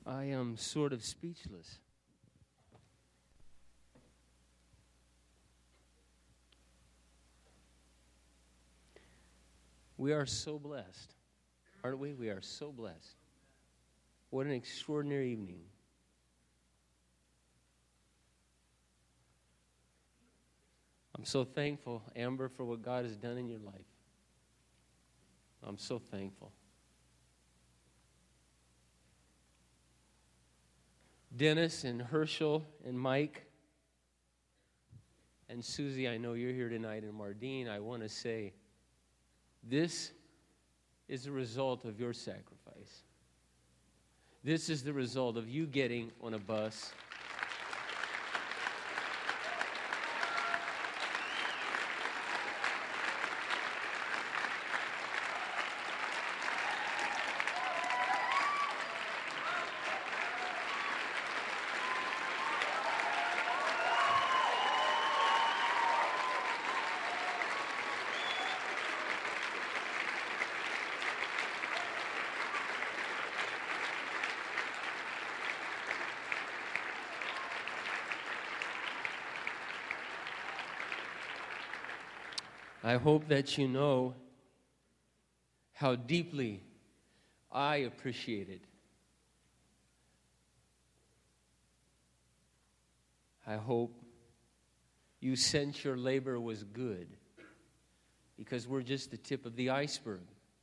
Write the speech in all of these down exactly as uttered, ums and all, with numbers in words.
I am sort of speechless. We are so blessed, aren't we? We are so blessed. What an extraordinary evening. I'm so thankful, Amber, for what God has done in your life. I'm so thankful. Dennis and Herschel and Mike and Susie, I know you're here tonight, and Mardine, I want to say, this is the result of your sacrifice. This is the result of you getting on a bus. I hope that you know how deeply I appreciate it. I hope you sense your labor was good, because we're just the tip of the iceberg.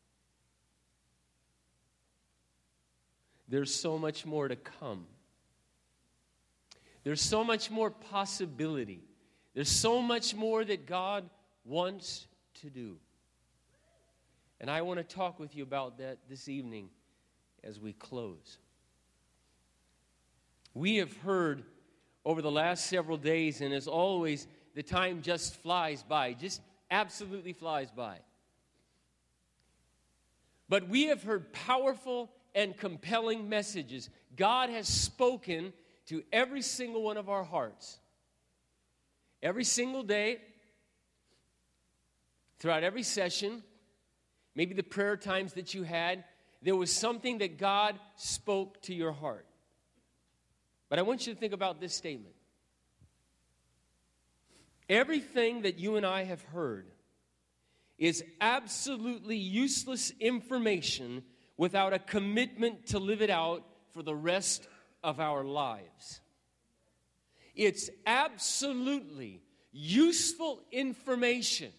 There's so much more to come. There's so much more possibility. There's so much more that God wants to do. And I want to talk with you about that this evening as we close. We have heard over the last several days, and as always, the time just flies by, just absolutely flies by. But we have heard powerful and compelling messages. God has spoken to every single one of our hearts. Every single day, throughout every session, maybe the prayer times that you had, there was something that God spoke to your heart. But I want you to think about this statement. Everything that you and I have heard is absolutely useless information without a commitment to live it out for the rest of our lives. It's absolutely useful information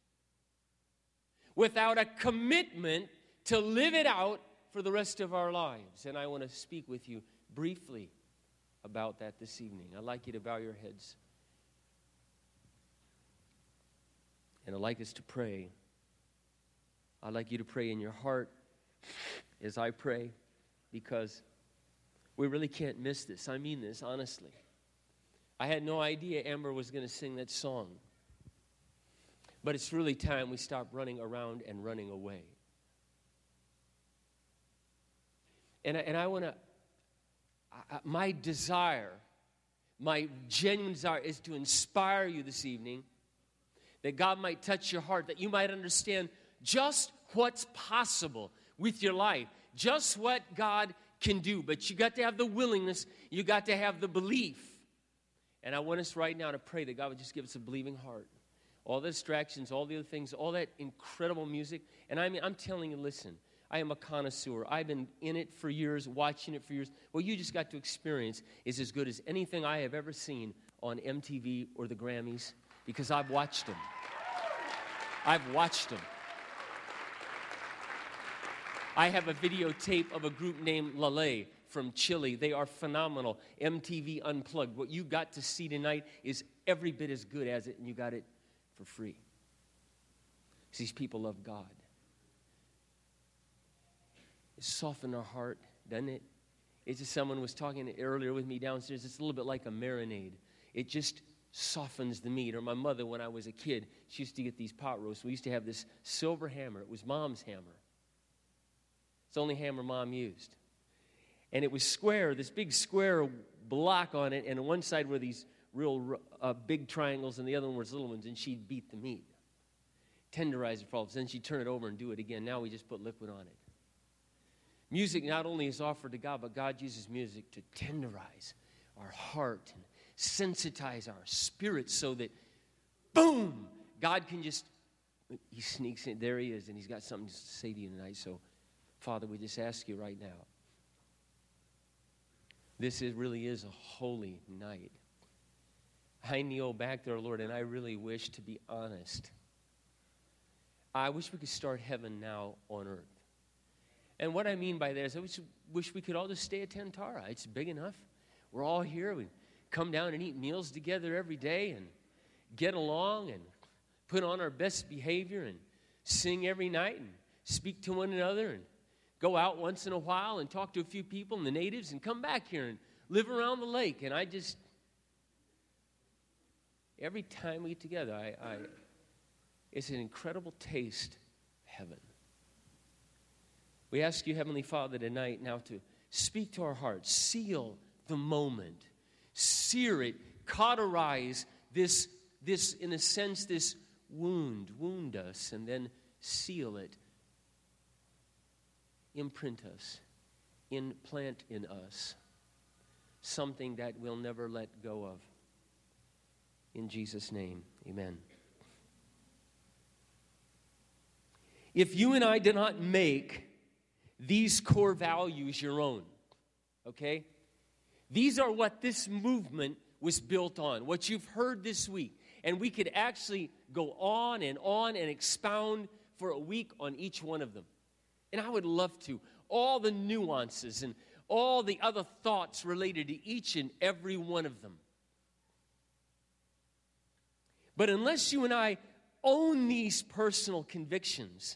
without a commitment to live it out for the rest of our lives. And I want to speak with you briefly about that this evening. I'd like you to bow your heads. And I'd like us to pray. I'd like you to pray in your heart as I pray, because we really can't miss this. I mean this, honestly. I had no idea Amber was going to sing that song. But it's really time we stop running around and running away. And I, and I want to, my desire, my genuine desire is to inspire you this evening, that God might touch your heart, that you might understand just what's possible with your life, just what God can do. But you got to have the willingness, you got to have the belief. And I want us right now to pray that God would just give us a believing heart. All the distractions, all the other things, all that incredible music. And I mean, I'm telling you, listen, I am a connoisseur. I've been in it for years, watching it for years. What you just got to experience is as good as anything I have ever seen on M T V or the Grammys, because I've watched them. I've watched them. I have a videotape of a group named Lale from Chile. They are phenomenal. M T V Unplugged. What you got to see tonight is every bit as good as it, and you got it for free. These people love God. It softened our heart, doesn't it? It's just, someone was talking earlier with me downstairs. It's a little bit like a marinade. It just softens the meat. Or my mother, when I was a kid, she used to get these pot roasts. We used to have this silver hammer. It was Mom's hammer. It's the only hammer Mom used. And it was square, this big square block on it, and on one side were these real uh, big triangles, and the other one was little ones, and she'd beat the meat. Tenderize it for all. Then she'd turn it over and do it again. Now we just put liquid on it. Music not only is offered to God, but God uses music to tenderize our heart and sensitize our spirit so that, boom, God can just, he sneaks in. There he is, and he's got something to say to you tonight. So, Father, we just ask you right now. This is, really is a holy night. I kneel back there, Lord, and I really wish, to be honest, I wish we could start heaven now on earth. And what I mean by that is I wish, wish we could all just stay at Tantara. It's big enough. We're all here. We come down and eat meals together every day and get along and put on our best behavior and sing every night and speak to one another and go out once in a while and talk to a few people and the natives and come back here and live around the lake. And I just, every time we get together, I, I it's an incredible taste of heaven. We ask you, Heavenly Father, tonight now to speak to our hearts, seal the moment, sear it, cauterize this, this, in a sense, this wound, wound us, and then seal it, imprint us, implant in us something that we'll never let go of. In Jesus' name, amen. If you and I did not make these core values your own, okay? These are what this movement was built on, what you've heard this week. And we could actually go on and on and expound for a week on each one of them. And I would love to. All the nuances and all the other thoughts related to each and every one of them. But unless you and I own these personal convictions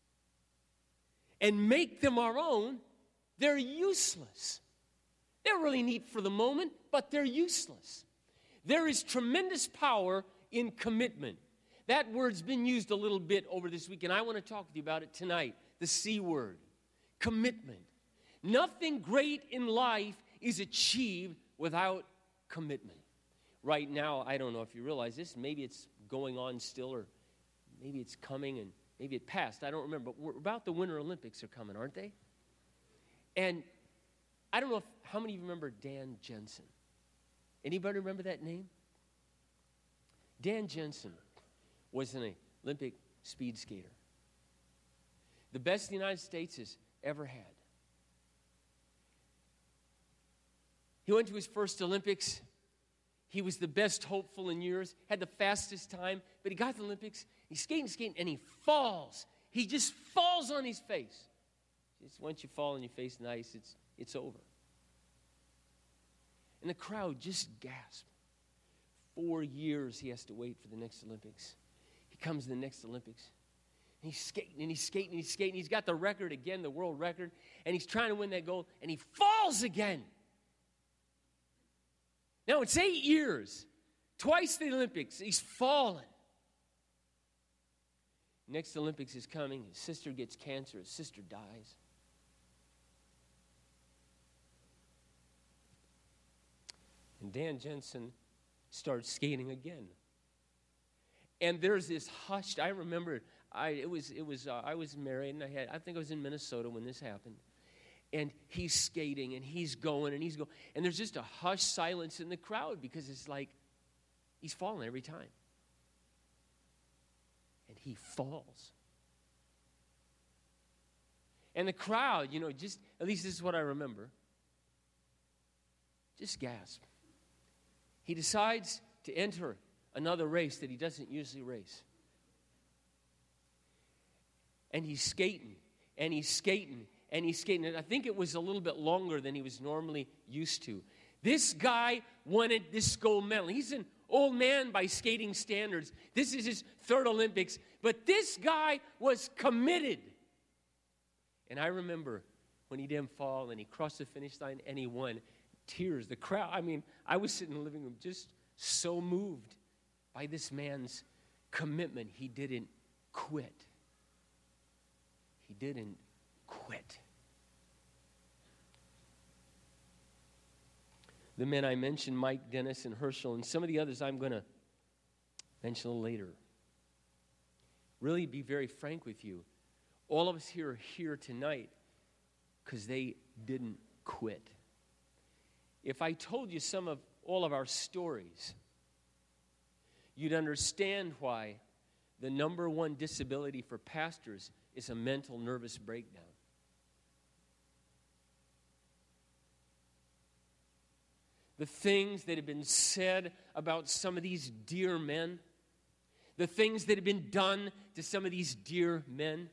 and make them our own, they're useless. They're really neat for the moment, but they're useless. There is tremendous power in commitment. That word's been used a little bit over this week, and I want to talk with you about it tonight. The C word, commitment. Nothing great in life is achieved without commitment. Right now, I don't know if you realize this, maybe it's going on still, or maybe it's coming, and maybe it passed. I don't remember, but we're about the Winter Olympics are coming, aren't they? And I don't know if, how many of you remember Dan Jensen? Anybody remember that name? Dan Jensen was an Olympic speed skater. The best the United States has ever had. He went to his first Olympics. He was the best hopeful in years, had the fastest time, but he got to the Olympics, he's skating, skating, and he falls. He just falls on his face. Just once you fall on your face in the ice, it's, it's over. And the crowd just gasped. Four years he has to wait for the next Olympics. He comes to the next Olympics. And he's skating, and he's skating, and he's skating. He's got the record again, the world record, and he's trying to win that gold, and he falls again. Now, it's eight years, twice the Olympics. He's fallen. Next Olympics is coming. His sister gets cancer. His sister dies. And Dan Jensen starts skating again. And there's this hushed, I remember, I it was it was uh, I was married, and I had I think I was in Minnesota when this happened. And he's skating, and he's going, and he's going. And there's just a hushed silence in the crowd because it's like he's falling every time. And he falls. And the crowd, you know, just, at least this is what I remember, just gasp. He decides to enter another race that he doesn't usually race. And he's skating, and he's skating, and he's skating. And I think it was a little bit longer than he was normally used to. This guy wanted this gold medal. He's an old man by skating standards. This is his third Olympics. But this guy was committed. And I remember when he didn't fall and he crossed the finish line and he won. Tears, the crowd. I mean, I was sitting in the living room just so moved by this man's commitment. He didn't quit. He didn't quit. The men I mentioned, Mike, Dennis, and Herschel, and some of the others I'm going to mention a little later. Really be very frank with you. All of us here are here tonight because they didn't quit. If I told you some of all of our stories, you'd understand why the number one disability for pastors is a mental nervous breakdown. The things that have been said about some of these dear men, the things that have been done to some of these dear men,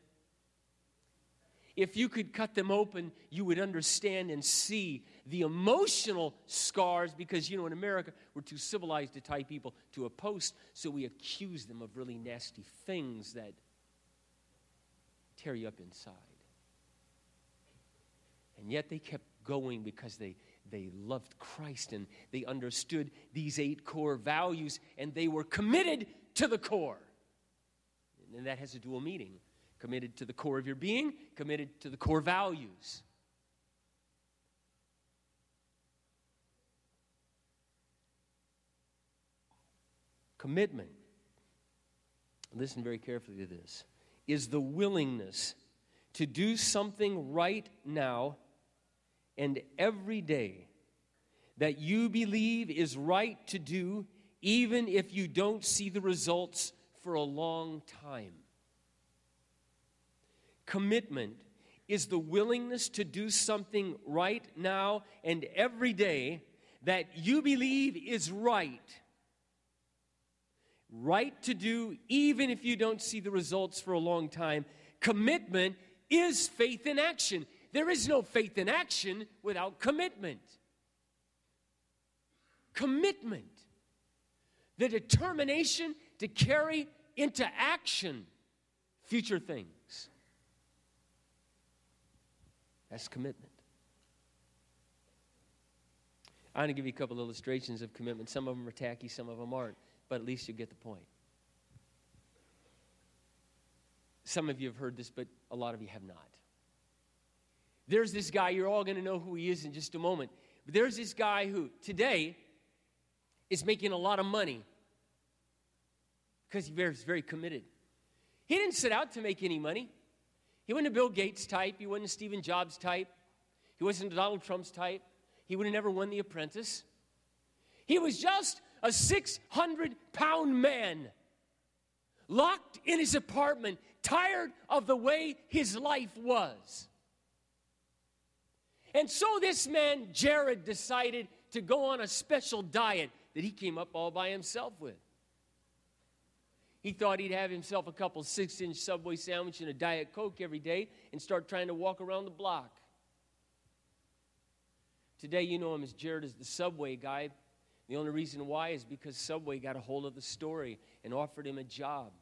if you could cut them open, you would understand and see the emotional scars, because, you know, in America, we're too civilized to tie people to a post, so we accuse them of really nasty things that tear you up inside. And yet they kept going because they, they loved Christ and they understood these eight core values, and they were committed to the core. And that has a dual meaning. Committed to the core of your being, committed to the core values. Commitment, listen very carefully to this, is the willingness to do something right now and every day that you believe is right to do, even if you don't see the results for a long time. Commitment is the willingness to do something right now and every day that you believe is right. Right to do, even if you don't see the results for a long time. Commitment is faith in action. There is no faith in action without commitment. Commitment. The determination to carry into action future things. That's commitment. I'm going to give you a couple illustrations of commitment. Some of them are tacky, some of them aren't, but at least you get the point. Some of you have heard this, but a lot of you have not. There's this guy, you're all going to know who he is in just a moment, but there's this guy who today is making a lot of money because he's very, very committed. He didn't set out to make any money. He wasn't a Bill Gates type. He wasn't a Stephen Jobs type. He wasn't a Donald Trump's type. He would have never won The Apprentice. He was just a six hundred pound man locked in his apartment, tired of the way his life was. And so this man, Jared, decided to go on a special diet that he came up all by himself with. He thought he'd have himself a couple six-inch Subway sandwich and a Diet Coke every day and start trying to walk around the block. Today, you know him as Jared as the Subway guy. The only reason why is because Subway got a hold of the story and offered him a job.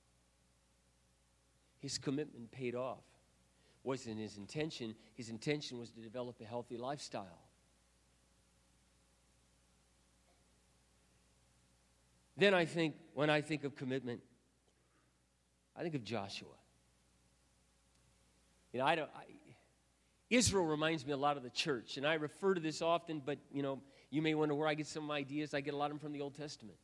His commitment paid off. Wasn't his intention. His intention was to develop a healthy lifestyle. Then I think, when I think of commitment, I think of Joshua. You know, I don't, I, Israel reminds me a lot of the church, and I refer to this often, but, you know, you may wonder where I get some ideas. I get a lot of them from the Old Testament.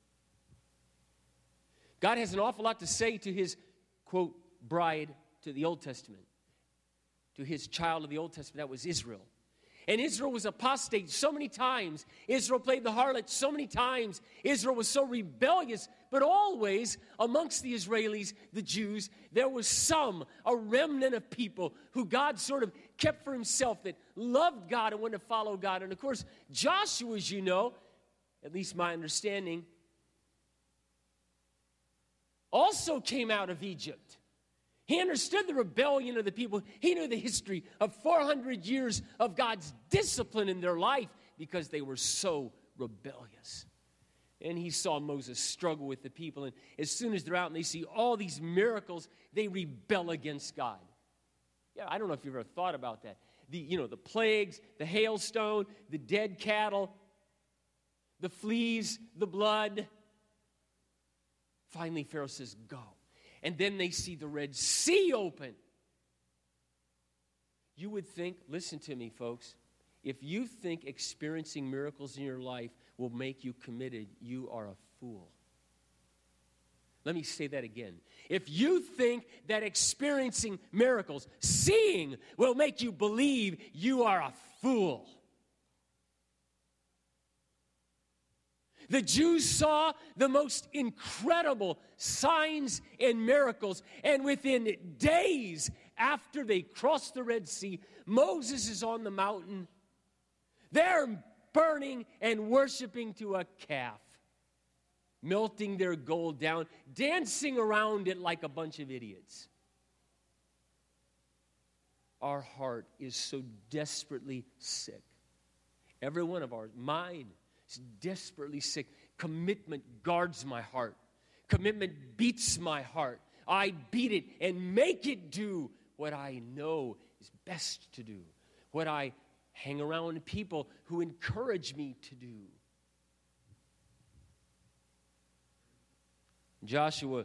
God has an awful lot to say to his, quote, bride to the Old Testament, to his child of the Old Testament, that was Israel. And Israel was apostate so many times. Israel played the harlot so many times. Israel was so rebellious. But always, amongst the Israelis, the Jews, there was some, a remnant of people who God sort of kept for himself, that loved God and wanted to follow God. And of course, Joshua, as you know, at least my understanding, also came out of Egypt. He understood the rebellion of the people. He knew the history of four hundred years of God's discipline in their life because they were so rebellious. And he saw Moses struggle with the people. And as soon as they're out and they see all these miracles, they rebel against God. Yeah, I don't know if you've ever thought about that. The, you know, the plagues, the hailstone, the dead cattle, the fleas, the blood. Finally, Pharaoh says, go. And then they see the Red Sea open. You would think, listen to me, folks, if you think experiencing miracles in your life will make you committed, you are a fool. Let me say that again. If you think that experiencing miracles, seeing, will make you believe, you are a fool. The Jews saw the most incredible signs and miracles, and within days after they crossed the Red Sea, Moses is on the mountain. They're burning and worshiping to a calf, melting their gold down, dancing around it like a bunch of idiots. Our heart is so desperately sick. Every one of ours, mine, is desperately sick. Commitment guards my heart. Commitment beats my heart. I beat it and make it do what I know is best to do, what I hang around with people who encourage me to do. Joshua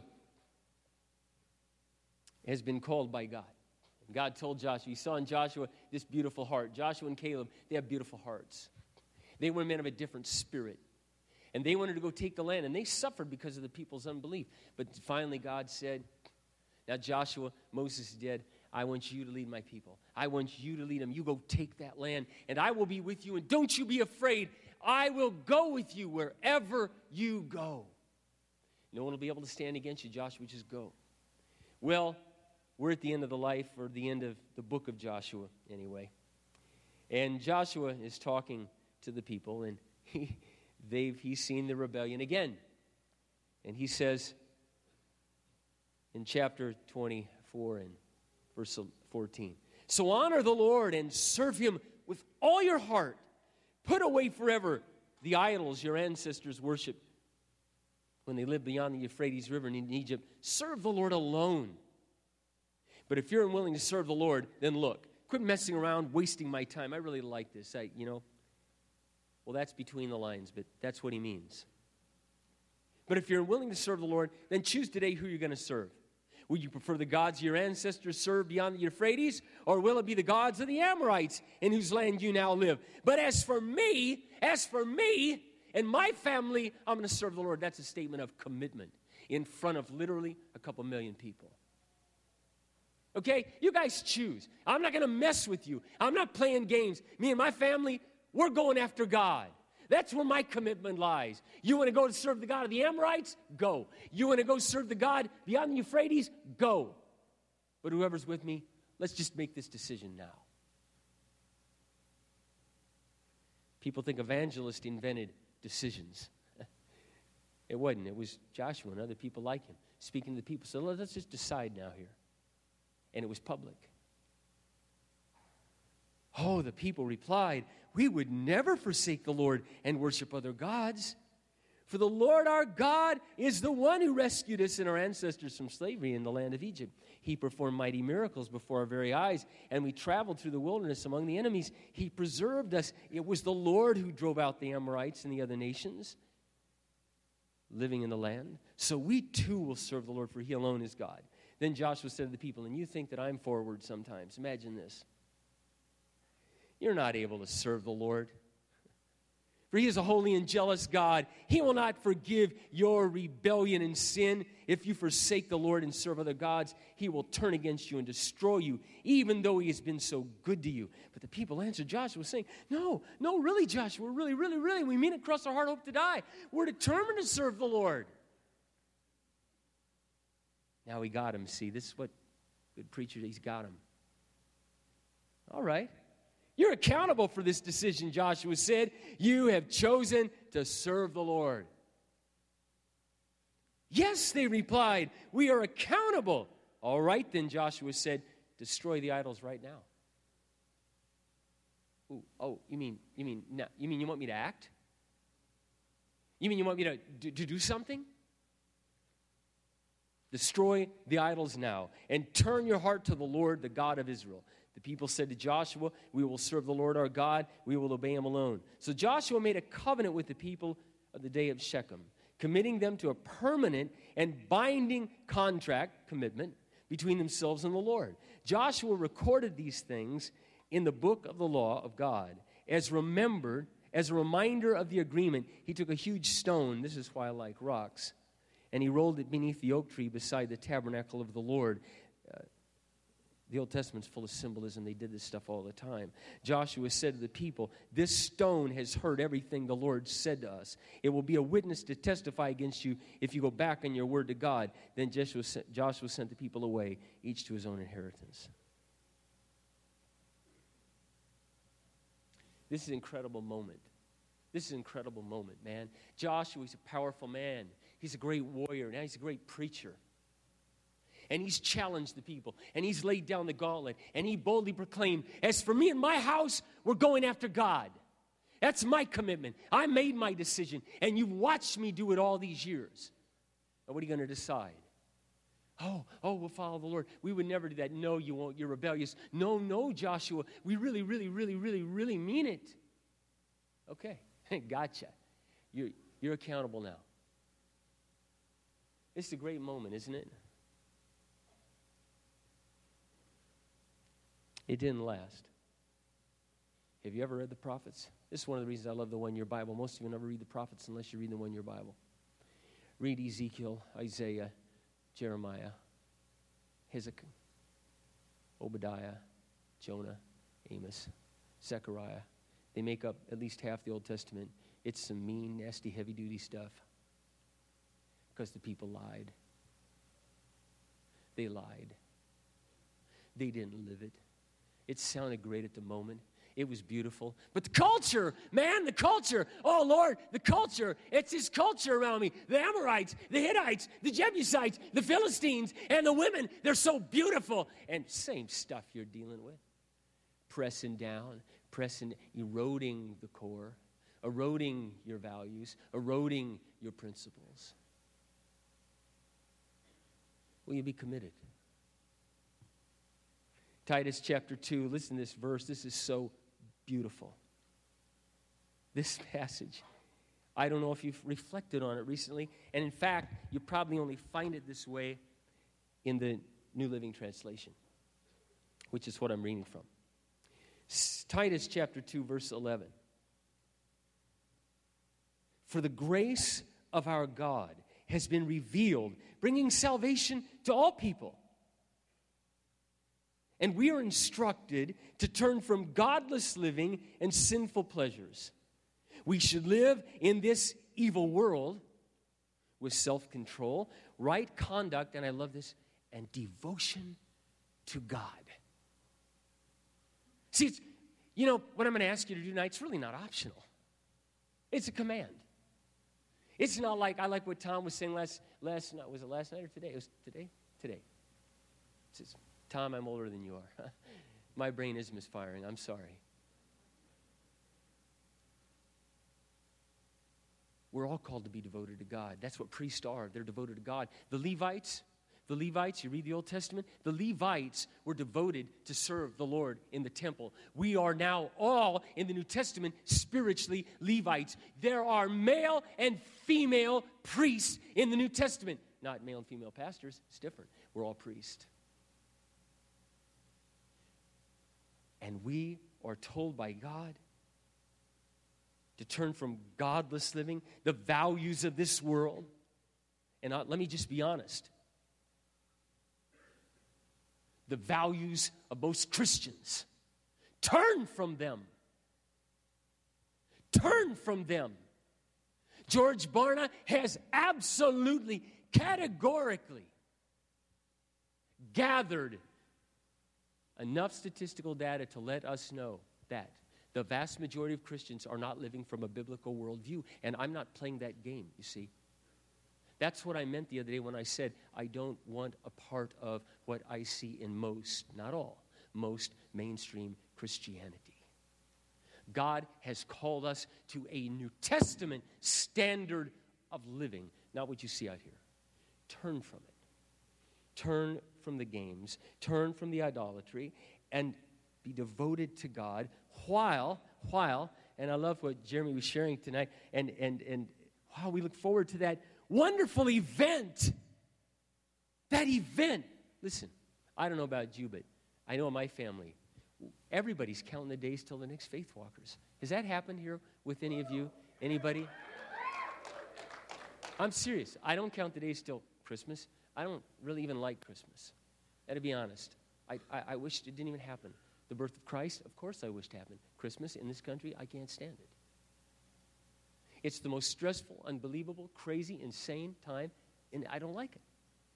has been called by God. God told Joshua, he saw in Joshua this beautiful heart. Joshua and Caleb, they have beautiful hearts. They were men of a different spirit. And they wanted to go take the land, and they suffered because of the people's unbelief. But finally God said, now Joshua, Moses is dead. I want you to lead my people. I want you to lead them. You go take that land, and I will be with you. And don't you be afraid. I will go with you wherever you go. No one will be able to stand against you, Joshua. Just go. Well, we're at the end of the life, or the end of the book of Joshua, anyway. And Joshua is talking to the people, and he, they've he's seen the rebellion again. And he says in chapter twenty-four and verse fourteen, so honor the Lord and serve him with all your heart. Put away forever the idols your ancestors worshiped when they lived beyond the Euphrates River in Egypt. Serve the Lord alone. But if you're unwilling to serve the Lord, then look, quit messing around, wasting my time. I really like this. I, you know, well, that's between the lines, but that's what he means. But if you're unwilling to serve the Lord, then choose today who you're going to serve. Would you prefer the gods your ancestors served beyond the Euphrates, or will it be the gods of the Amorites in whose land you now live? But as for me, as for me and my family, I'm going to serve the Lord. That's a statement of commitment in front of literally a couple million people. Okay, you guys choose. I'm not going to mess with you. I'm not playing games. Me and my family, we're going after God. That's where my commitment lies. You want to go to serve the God of the Amorites? Go. You want to go serve the God beyond the Euphrates? Go. But whoever's with me, let's just make this decision now. People think evangelists invented decisions. It wasn't. It was Joshua and other people like him speaking to the people. So let's just decide now here. And it was public. Oh, the people replied, we would never forsake the Lord and worship other gods. For the Lord our God is the one who rescued us and our ancestors from slavery in the land of Egypt. He performed mighty miracles before our very eyes, and we traveled through the wilderness among the enemies. He preserved us. It was the Lord who drove out the Amorites and the other nations living in the land. So we too will serve the Lord, for he alone is God. Then Joshua said to the people, and you think that I'm forward sometimes. Imagine this. You're not able to serve the Lord. For he is a holy and jealous God. He will not forgive your rebellion and sin. If you forsake the Lord and serve other gods, he will turn against you and destroy you, even though he has been so good to you. But the people answered Joshua, saying, no, no, really, Joshua, really, really, really, we mean it across our heart, hope to die. We're determined to serve the Lord. Now he got him. See, this is what good preacher, he's got him. All right. You're accountable for this decision, Joshua said. You have chosen to serve the Lord. Yes, they replied, we are accountable. All right, then, Joshua said, destroy the idols right now. Ooh, oh, you mean, you mean, no, you mean you want me to act? You mean you want me to, to, to do something? Destroy the idols now and turn your heart to the Lord, the God of Israel. The people said to Joshua, we will serve the Lord our God. We will obey him alone. So Joshua made a covenant with the people of the day of Shechem, committing them to a permanent and binding contract commitment between themselves and the Lord. Joshua recorded these things in the book of the law of God. As remembered, as a reminder of the agreement, he took a huge stone. This is why I like rocks. and he rolled it beneath the oak tree beside the tabernacle of the Lord. Uh, the Old Testament's full of symbolism. They did this stuff all the time. Joshua said to the people, "This stone has heard everything the Lord said to us. It will be a witness to testify against you if you go back on your word to God." Then Joshua sent, Joshua sent the people away, each to his own inheritance. This is an incredible moment. This is an incredible moment, man. Joshua is a powerful man. He's a great warrior. Now he's a great preacher. And he's challenged the people. And he's laid down the gauntlet. And he boldly proclaimed, "As for me and my house, we're going after God. That's my commitment. I made my decision. And you've watched me do it all these years. Now what are you going to decide? Oh, oh, we'll follow the Lord. We would never do that. No, you won't. You're rebellious. No, no, Joshua. We really, really, really, really, really mean it. Okay, gotcha. You're, you're accountable now. It's a great moment, isn't it? It didn't last. Have you ever read the prophets? This is one of the reasons I love the one-year Bible. Most of you never read the prophets unless you read the one-year Bible. Read Ezekiel, Isaiah, Jeremiah, Hezekiah, Obadiah, Jonah, Amos, Zechariah. They make up at least half the Old Testament. It's some mean, nasty, heavy-duty stuff because the people lied. They lied. They didn't live it. It sounded great at the moment. It was beautiful. But the culture, man, the culture. Oh, Lord, the culture. It's his culture around me. The Amorites, the Hittites, the Jebusites, the Philistines, and the women. They're so beautiful. And same stuff you're dealing with. Pressing down, pressing, eroding the core, eroding your values, eroding your principles. Will you be committed? Titus chapter two, listen to this verse. This is so beautiful. This passage, I don't know if you've reflected on it recently, and in fact, you probably only find it this way in the New Living Translation, which is what I'm reading from. Titus chapter two, verse eleven. For the grace of our God has been revealed, bringing salvation to all people. And we are instructed to turn from godless living and sinful pleasures. We should live in this evil world with self-control, right conduct, and I love this, and devotion to God. See, it's, you know, what I'm going to ask you to do tonight, it's really not optional. It's a command. It's not like, I like what Tom was saying last, last night. Was it last night or today? It was today? Today. It says, Tom, I'm older than you are. My brain is misfiring. I'm sorry. We're all called to be devoted to God. That's what priests are. They're devoted to God. The Levites, the Levites, you read the Old Testament, the Levites were devoted to serve the Lord in the temple. We are now all, in the New Testament, spiritually Levites. There are male and female priests in the New Testament. Not male and female pastors. It's different. We're all priests. And we are told by God to turn from godless living, the values of this world. And uh, let me just be honest. The values of most Christians. Turn from them. Turn from them. George Barna has absolutely, categorically gathered enough statistical data to let us know that the vast majority of Christians are not living from a biblical worldview. And I'm not playing that game, you see. That's what I meant the other day when I said I don't want a part of what I see in most, not all, most mainstream Christianity. God has called us to a New Testament standard of living, not what you see out here. Turn from it. Turn from the games, turn from the idolatry, and be devoted to God while, while, and I love what Jeremy was sharing tonight, and, and, and wow, we look forward to that wonderful event. That event. Listen, I don't know about you, but I know in my family, everybody's counting the days till the next Faith Walkers. Has that happened here with any of you? Anybody? I'm serious. I don't count the days till Christmas. I don't really even like Christmas. And to be honest, I, I, I wish it didn't even happen. The birth of Christ, of course I wish to happen. Christmas in this country, I can't stand it. It's the most stressful, unbelievable, crazy, insane time, and I don't like it.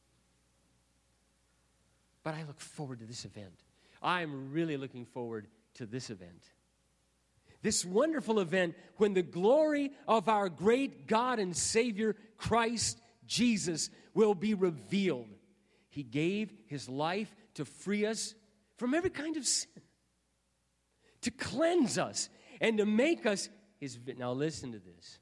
But I look forward to this event. I'm really looking forward to this event. This wonderful event when the glory of our great God and Savior, Christ Jesus, will be revealed. He gave his life to free us from every kind of sin, to cleanse us, and to make us his, now listen to this,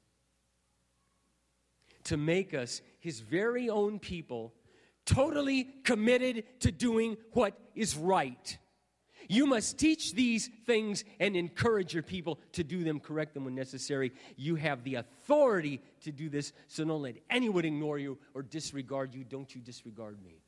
to make us his very own people, totally committed to doing what is right. You must teach these things and encourage your people to do them, correct them when necessary. You have the authority to do this, so don't let anyone ignore you or disregard you. Don't you disregard me.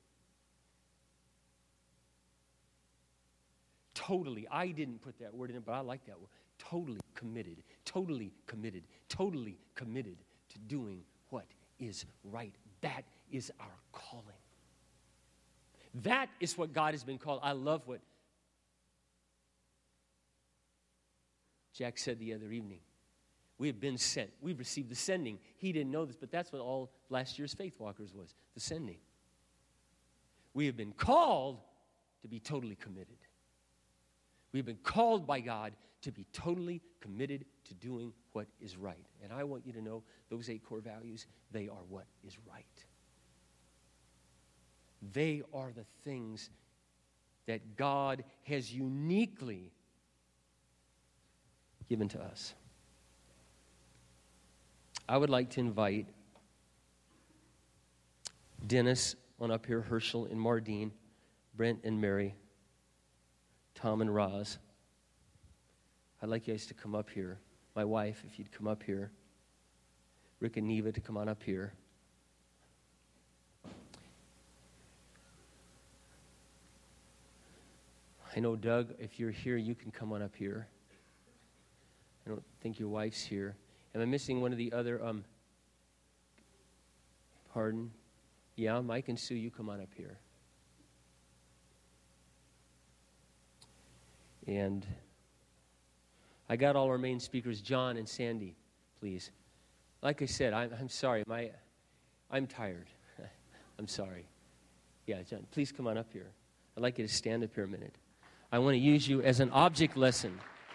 Totally, I didn't put that word in it, but I like that word. Totally committed, totally committed, totally committed to doing what is right. That is our calling. That is what God has been called. I love what Jack said the other evening. We have been sent. We've received the sending. He didn't know this, but that's what all last year's Faith Walkers was, the sending. We have been called to be totally committed. We've been called by God to be totally committed to doing what is right. And I want you to know those eight core values, they are what is right. They are the things that God has uniquely given to us. I would like to invite Dennis on up here, Herschel and Mardine, Brent and Mary, Tom and Roz. I'd like you guys to come up here. My wife, if you'd come up here. Rick and Neva to come on up here. I know, Doug, if you're here, you can come on up here. I don't think your wife's here. Am I missing one of the other, um, pardon? Yeah, Mike and Sue, you come on up here. And I got all our main speakers, John and Sandy, please. Like I said, I'm, I'm sorry. My, I'm tired. I'm sorry. Yeah, John, please come on up here. I'd like you to stand up here a minute. I want to use you as an object lesson.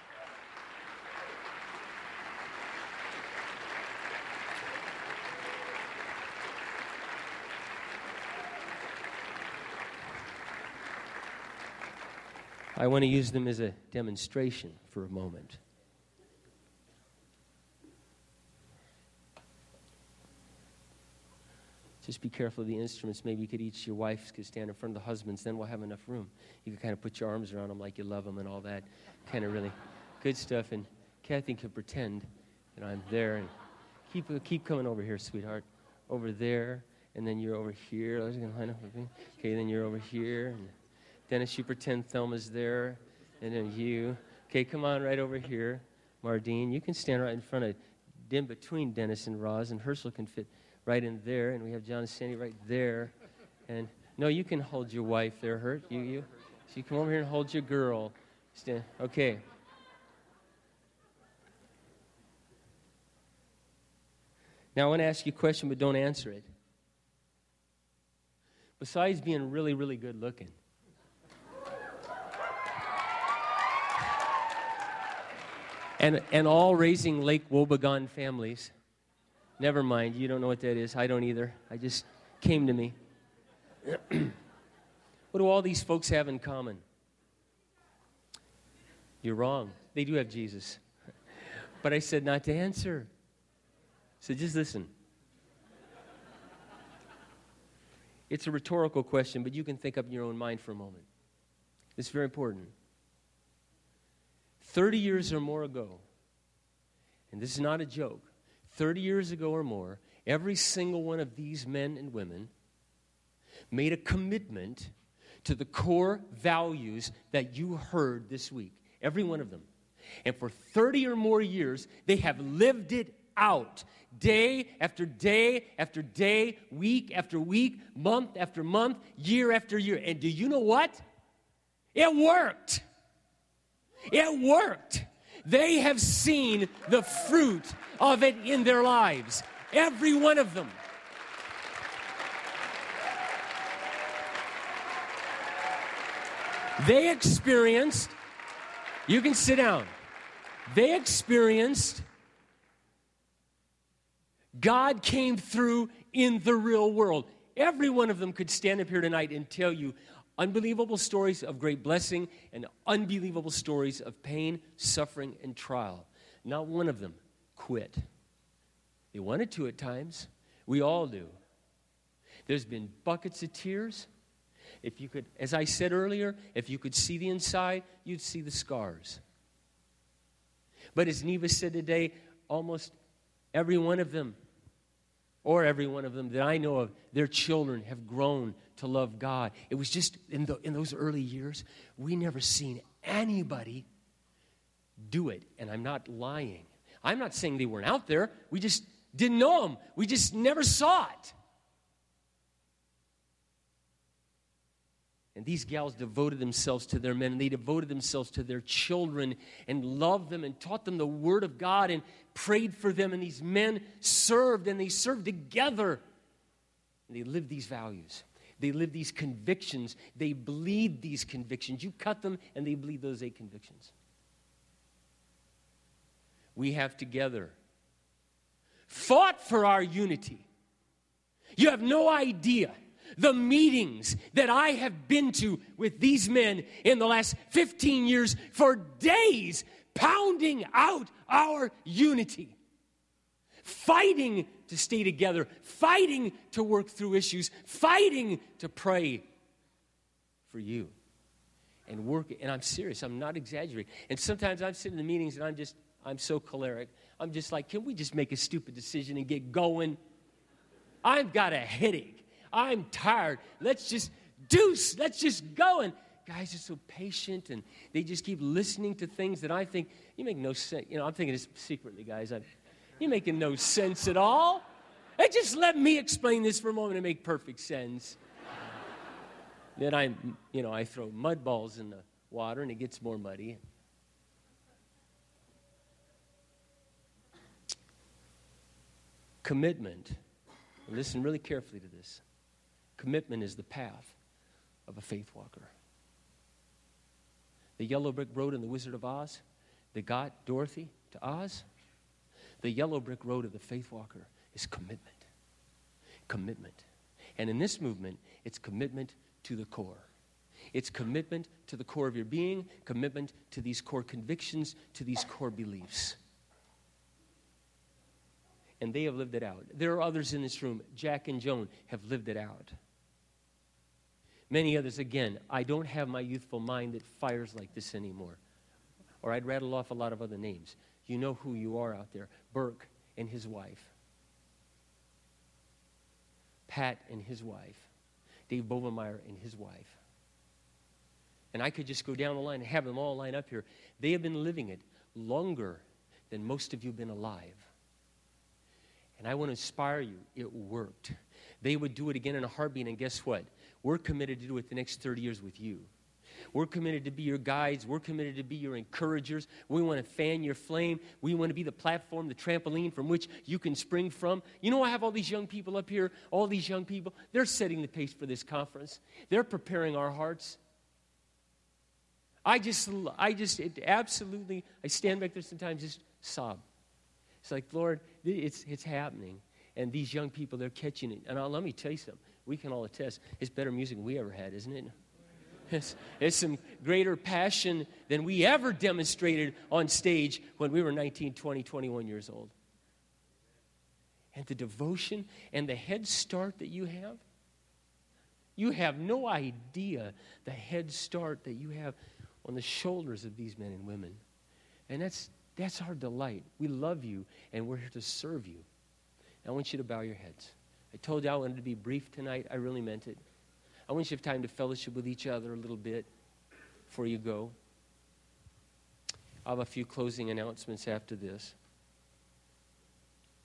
I want to use them as a demonstration for a moment. Just be careful of the instruments. Maybe you could each, your wives could stand in front of the husbands. Then we'll have enough room. You could kind of put your arms around them like you love them and all that. Kind of really good stuff. And Kathy can pretend that I'm there. And keep keep coming over here, sweetheart. Over there. And then you're over here. Okay, then you're over here. And Dennis, you pretend Thelma's there. And then you. Okay, come on right over here. Mardine, you can stand right in front of, in between Dennis and Roz. And Herschel can fit right in there, and we have John and Sandy right there. And no, you can hold your wife there, Hurt. You, you. So you come over here and hold your girl. Stand. Okay. Now I want to ask you a question, but don't answer it. Besides being really, really good looking, and and all raising Lake Wobegon families. Never mind, you don't know what that is. I don't either. I just came to me. What do all these folks have in common? You're wrong. They do have Jesus. But I said not to answer. So just listen. It's a rhetorical question, but you can think up in your own mind for a moment. It's very important. Thirty years or more ago, and this is not a joke, thirty years ago or more, every single one of these men and women made a commitment to the core values that you heard this week. Every one of them. And for thirty or more years, they have lived it out. Day after day after day, week after week, month after month, year after year. And do you know what? It worked. It worked. They have seen the fruit of it in their lives. Every one of them. They experienced, you can sit down, they experienced God came through in the real world. Every one of them could stand up here tonight and tell you unbelievable stories of great blessing and unbelievable stories of pain, suffering, and trial. Not one of them quit. They wanted to at times. We all do. There's been buckets of tears. If you could, as I said earlier, if you could see the inside, you'd see the scars. But as Neva said today, almost every one of them, or every one of them that I know of, their children have grown to love God. It was just in, the, in those early years, we never seen anybody do it. And I'm not lying. I'm not saying they weren't out there. We just didn't know them. We just never saw it. And these gals devoted themselves to their men, and they devoted themselves to their children and loved them and taught them the Word of God and prayed for them. And these men served, and they served together. And they lived these values. They lived these convictions. They bleed these convictions. You cut them, and they bleed those eight convictions. We have together fought for our unity. You have no idea the meetings that I have been to with these men in the last fifteen years for days, pounding out our unity, fighting to stay together, fighting to work through issues, fighting to pray for you and work. And I'm serious. I'm not exaggerating. And sometimes I'm sitting in the meetings and I'm just, I'm so choleric. I'm just like, can we just make a stupid decision and get going? I've got a headache. I'm tired. Let's just do, let's just go. And guys are so patient, and they just keep listening to things that I think, you make no sense. You know, I'm thinking this secretly, guys. I'm, you're making no sense at all. Hey, just let me explain this for a moment and make perfect sense. Then I, you know, I throw mud balls in the water, and it gets more muddy. Commitment. Listen really carefully to this. Commitment is the path of a faith walker. The yellow brick road in The Wizard of Oz that got Dorothy to Oz, the yellow brick road of the faith walker is commitment. Commitment. And in this movement, it's commitment to the core. It's commitment to the core of your being, commitment to these core convictions, to these core beliefs. And they have lived it out. There are others in this room, Jack and Joan, have lived it out. Many others, again, I don't have my youthful mind that fires like this anymore. Or I'd rattle off a lot of other names. You know who you are out there. Burke and his wife. Pat and his wife. Dave Bovenmeyer and his wife. And I could just go down the line and have them all line up here. They have been living it longer than most of you have been alive. And I want to inspire you. It worked. They would do it again in a heartbeat, and guess what? We're committed to do it the next thirty years with you. We're committed to be your guides. We're committed to be your encouragers. We want to fan your flame. We want to be the platform, the trampoline from which you can spring from. You know, I have all these young people up here, all these young people. They're setting the pace for this conference. They're preparing our hearts. I just, I just, it absolutely, I stand back there sometimes just sob. It's like, Lord, it's, it's happening. And these young people, they're catching it. And I'll, let me tell you something. We can all attest. It's better music than we ever had, isn't it? It's, it's some greater passion than we ever demonstrated on stage when we were nineteen, twenty, twenty-one years old. And the devotion and the head start that you have, you have no idea the head start that you have on the shoulders of these men and women. And that's that's our delight. We love you, and we're here to serve you. I want you to bow your heads. I told you I wanted to be brief tonight. I really meant it. I want you to have time to fellowship with each other a little bit before you go. I'll have a few closing announcements after this.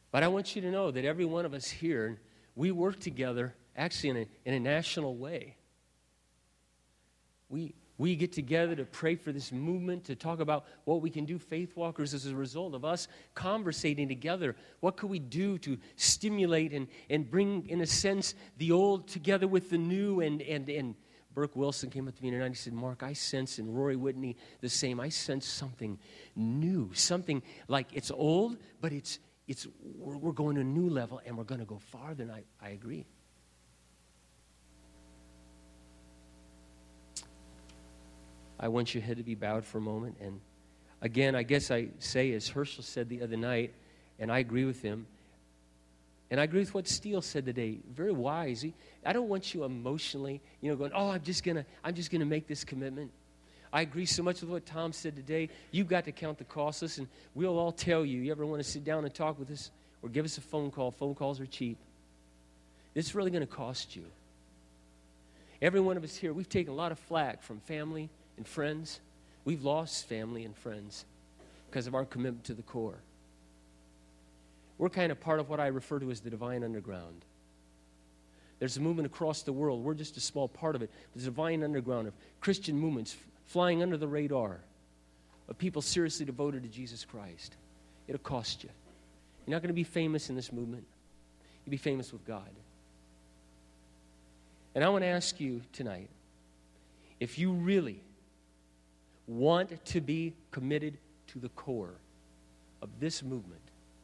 But I want you to know that every one of us here, we work together actually in a, in a national way. We, we get together to pray for this movement, to talk about what we can do, Faith Walkers, as a result of us conversating together. What could we do to stimulate and, and bring, in a sense, the old together with the new? And, and, and Burke Wilson came up to me tonight and he said, Mark, I sense, and Rory Whitney the same, I sense something new, something like it's old, but it's, it's we're, we're going to a new level and we're going to go farther, and I, I agree. I want your head to be bowed for a moment. And again, I guess I say, as Herschel said the other night, and I agree with him, and I agree with what Steele said today. Very wise. He, I don't want you emotionally, you know, going, oh, I'm just gonna, I'm just gonna make this commitment. I agree so much with what Tom said today. You've got to count the cost. Listen, we'll all tell you. You ever want to sit down and talk with us, or give us a phone call? Phone calls are cheap. This is really going to cost you. Every one of us here, we've taken a lot of flack from family and friends. We've lost family and friends because of our commitment to the core. We're kind of part of what I refer to as the divine underground. There's a movement across the world. We're just a small part of it. There's a divine underground of Christian movements f- flying under the radar of people seriously devoted to Jesus Christ. It'll cost you. You're not going to be famous in this movement. You'll be famous with God. And I want to ask you tonight, if you really want to be committed to the core of this movement,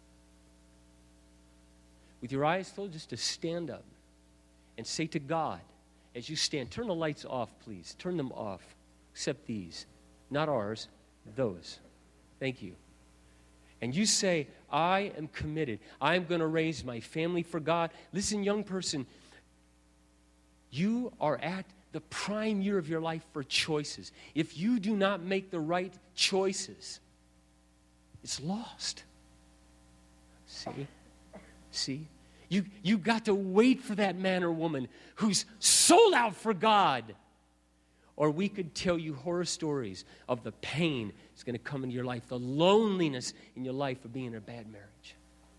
with your eyes closed, just to stand up and say to God, as you stand, turn the lights off, please. Turn them off, except these. Not ours, those. Thank you. And you say, I am committed. I'm going to raise my family for God. Listen, young person, you are at the prime year of your life for choices. If you do not make the right choices, it's lost. See? See? You, you got to wait for that man or woman who's sold out for God. Or we could tell you horror stories of the pain that's going to come into your life, the loneliness in your life of being in a bad marriage.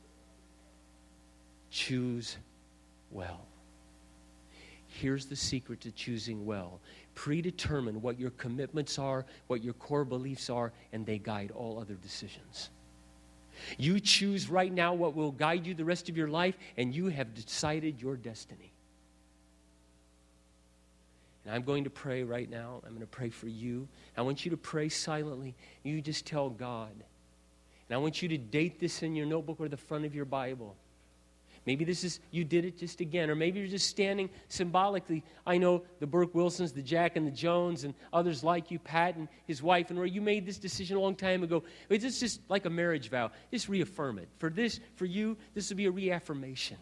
Choose well. Here's the secret to choosing well. Predetermine what your commitments are, what your core beliefs are, and they guide all other decisions. You choose right now what will guide you the rest of your life, and you have decided your destiny. And I'm going to pray right now. I'm going to pray for you. I want you to pray silently. You just tell God. And I want you to date this in your notebook or the front of your Bible. Maybe this is, you did it just again, or maybe you're just standing symbolically. I know the Burke Wilsons, the Jack and the Jones, and others like you, Pat and his wife, and Roy, you made this decision a long time ago. It's just like a marriage vow. Just reaffirm it. For this, for you, this will be a reaffirmation.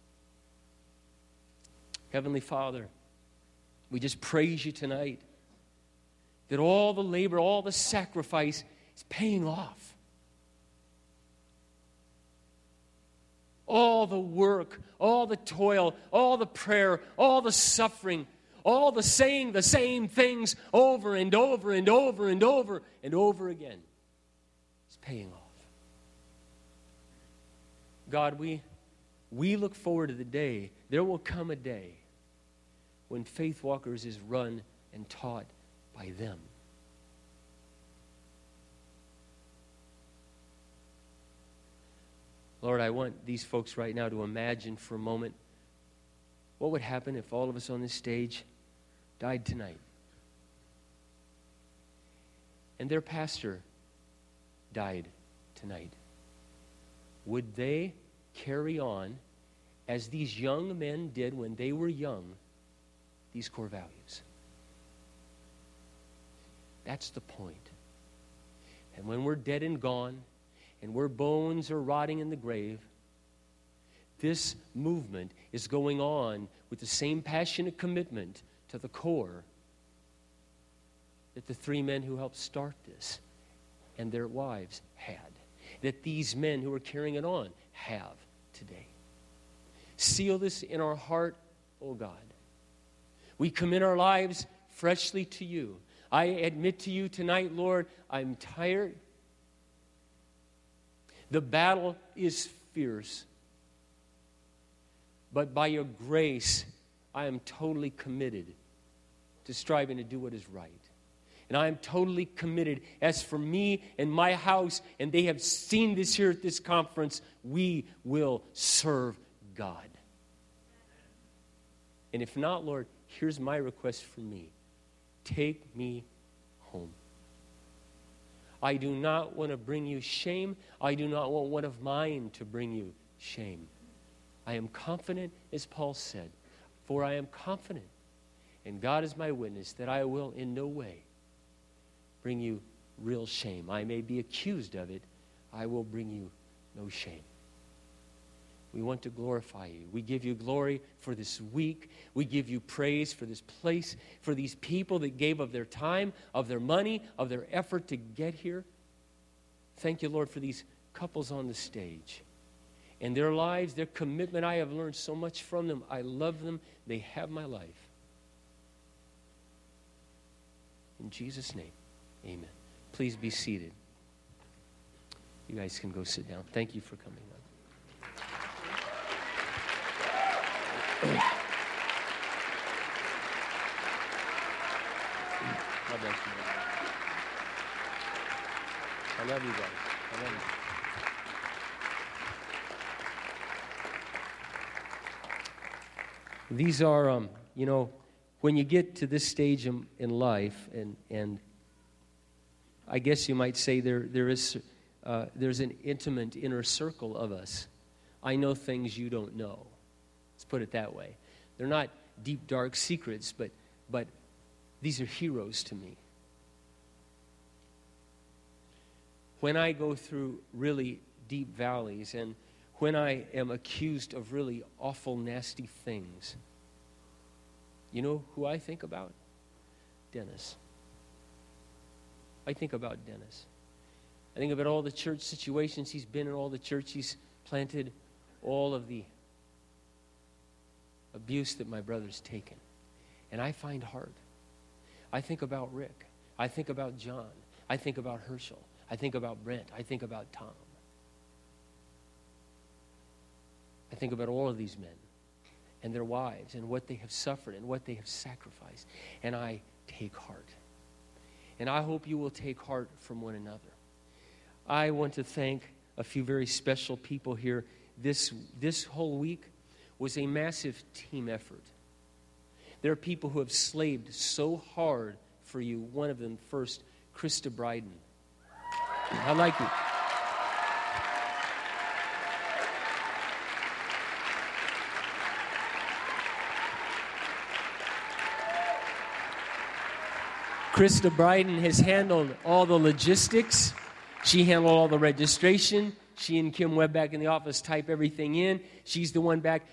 Heavenly Father, we just praise you tonight that all the labor, all the sacrifice is paying off. All the work, all the toil, all the prayer, all the suffering, all the saying the same things over and over and over and over and over again is paying off. God, we, we look forward to the day, there will come a day when Faith Walkers is run and taught by them. Lord, I want these folks right now to imagine for a moment what would happen if all of us on this stage died tonight. And their pastor died tonight. Would they carry on, as these young men did when they were young, these core values? That's the point. And when we're dead and gone, and where bones are rotting in the grave, this movement is going on with the same passionate commitment to the core that the three men who helped start this and their wives had, that these men who are carrying it on have today. Seal this in our heart, oh God. We commit our lives freshly to you. I admit to you tonight, Lord, I'm tired. The battle is fierce. But by your grace, I am totally committed to striving to do what is right. And I am totally committed. As for me and my house, and they have seen this here at this conference, we will serve God. And if not, Lord, here's my request for me. Take me home. I do not want to bring you shame. I do not want one of mine to bring you shame. I am confident, as Paul said, for I am confident, and God is my witness, that I will in no way bring you real shame. I may be accused of it. I will bring you no shame. We want to glorify you. We give you glory for this week. We give you praise for this place, for these people that gave of their time, of their money, of their effort to get here. Thank you, Lord, for these couples on the stage. And their lives, their commitment, I have learned so much from them. I love them. They have my life. In Jesus' name, amen. Please be seated. You guys can go sit down. Thank you for coming up. God bless you. I love you guys. I love you. These are, um, you know, when you get to this stage in, in life, and and I guess you might say there there is uh, there's an intimate inner circle of us. I know things you don't know. Let's put it that way. They're not deep, dark secrets, but but these are heroes to me. When I go through really deep valleys, and when I am accused of really awful, nasty things, you know who I think about? Dennis. I think about Dennis. I think about all the church situations he's been in, all the church he's planted, all of the abuse that my brother's taken. And I find heart. I think about Rick. I think about John. I think about Herschel. I think about Brent. I think about Tom. I think about all of these men and their wives and what they have suffered and what they have sacrificed. And I take heart. And I hope you will take heart from one another. I want to thank a few very special people here. This, this whole week was a massive team effort. There are people who have slaved so hard for you. One of them first, Krista Bryden. I like you. Krista Bryden has handled all the logistics. She handled all the registration. She and Kim Webb back in the office type everything in. She's the one back